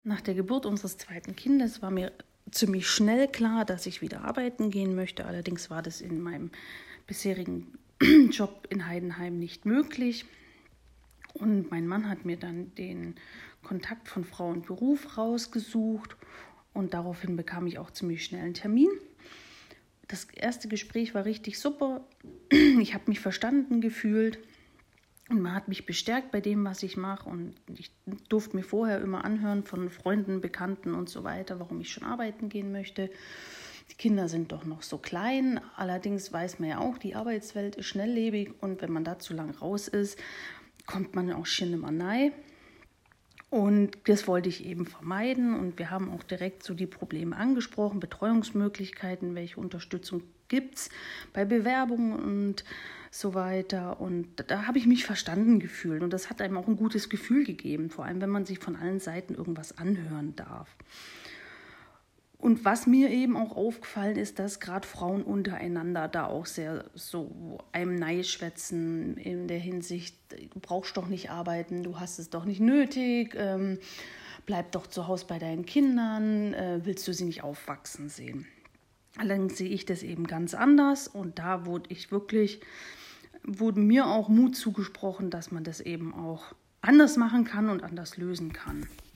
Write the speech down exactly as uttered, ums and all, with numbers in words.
Nach der Geburt unseres zweiten Kindes war mir ziemlich schnell klar, dass ich wieder arbeiten gehen möchte. Allerdings war das in meinem bisherigen Job in Heidenheim nicht möglich. Und mein Mann hat mir dann den Kontakt von Frau und Beruf rausgesucht und daraufhin bekam ich auch ziemlich schnell einen Termin. Das erste Gespräch war richtig super. Ich habe mich verstanden gefühlt und man hat mich bestärkt bei dem, was ich mache. Und ich durfte mir vorher immer anhören von Freunden, Bekannten und so weiter, warum ich schon arbeiten gehen möchte. Die Kinder sind doch noch so klein. Allerdings weiß man ja auch, die Arbeitswelt ist schnelllebig und wenn man da zu lang raus ist, kommt man auch schon immer rein. Und das wollte ich eben vermeiden und wir haben auch direkt so die Probleme angesprochen, Betreuungsmöglichkeiten, welche Unterstützung gibt es bei Bewerbungen und so weiter. Und da habe ich mich verstanden gefühlt und das hat einem auch ein gutes Gefühl gegeben, vor allem wenn man sich von allen Seiten irgendwas anhören darf. Und was mir eben auch aufgefallen ist, dass gerade Frauen untereinander da auch sehr so einem neischwätzen in der Hinsicht, du brauchst doch nicht arbeiten, du hast es doch nicht nötig, ähm, bleib doch zu Hause bei deinen Kindern, äh, willst du sie nicht aufwachsen sehen. Allerdings sehe ich das eben ganz anders und da wurde ich wirklich, wurde mir auch Mut zugesprochen, dass man das eben auch anders machen kann und anders lösen kann.